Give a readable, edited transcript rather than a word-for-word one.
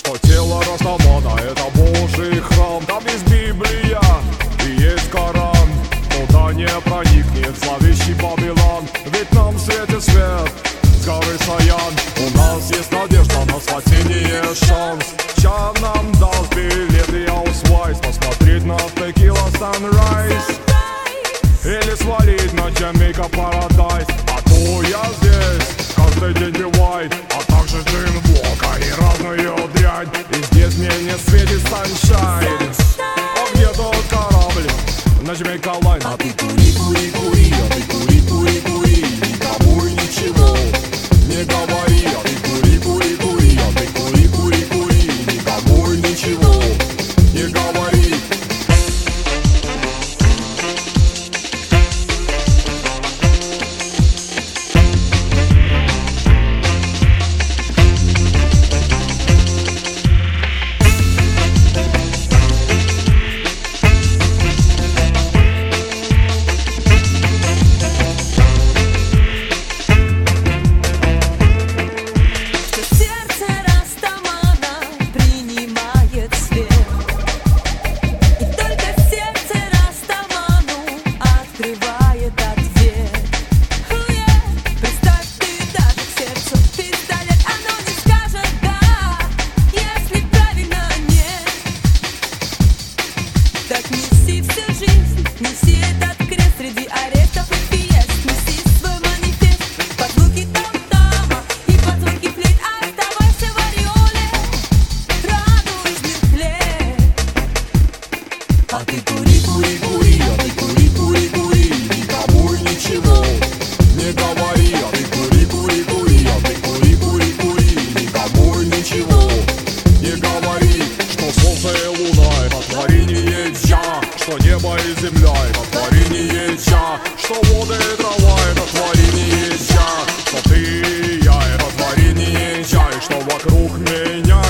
что тело Растамана — это Божий храм. Там есть Библия и есть Коран. Туда не проникнет зловещий Вавилон, ведь нам светит свет с горы Саян. У нас есть надежда на спасение, шанс. Ща нам даст билет и аусвайс посмотреть на Текила Sunrise или свалить на Jamaica Paradise. А то я здесь каждый день бывает, а также джин, водка и разную дрянь. И здесь мне не светит sunshine. А где тот корабль на Jamaica Line? А ты кури, кури, кури, а ты кури, кури, кури, никому и ничего не говори. А ты кури, кури, кури, а ты кури, кури, кури, никому и ничего не говори. Неси всю жизнь, неси этот крест среди арестов и фиест. Неси свой манифест под звуки там-тама и под звуки флейт. Оставайся в ореоле радужных лет. А ты кури, кури, кури, а ты кури, кури, кури, никому и ничего не говори. А ты кури, кури, кури, а ты кури, кури, кури, никому и ничего не говори. Что солнце и луна — это творение Джа, что небо и земля — это творение Джа, что воды и трава — это творение Джа, что ты и я — это творение Джа, и что вокруг меня